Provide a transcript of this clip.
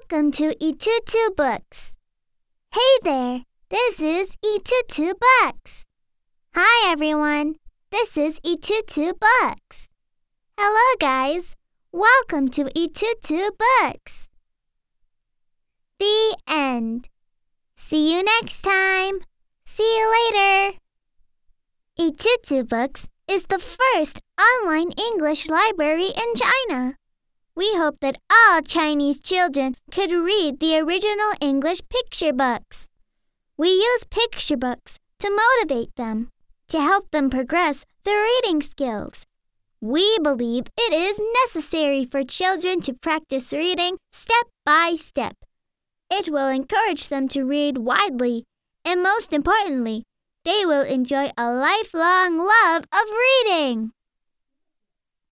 Welcome to Itutu Books. Hey there, this is Itutu Books. Hi everyone, this is Itutu Books. Hello guys, welcome to Itutu Books. The end. See you next time. See you later. Itutu Books is the first online English library in China. We hope that all Chinese children could read the original English picture books. We use picture books to motivate them, to help them progress their reading skills. We believe it is necessary for children to practice reading step by step. It will encourage them to read widely, and most importantly, they will enjoy a lifelong love of reading.